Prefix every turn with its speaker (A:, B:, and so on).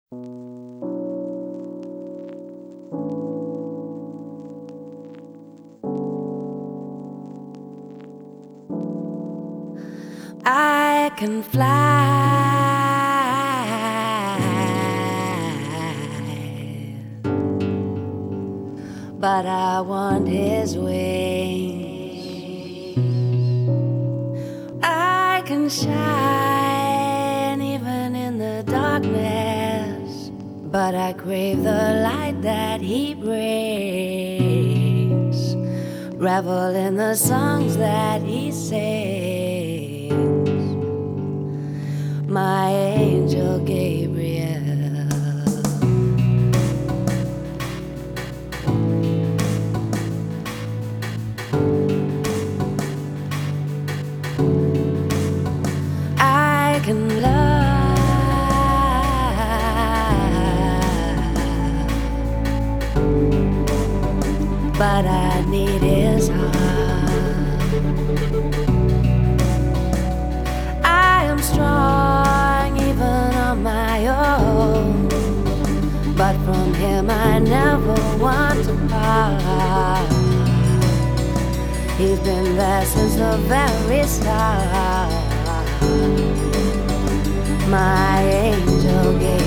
A: I can fly, but I want his wings. I can shine even in the darkness, but I crave the light that he brings. Revel in the songs that he sings. My angel Gabriel. I can love, but I need his heart. I am strong even on my own, but from him I never want to part. He's been there since the very start. My angel gave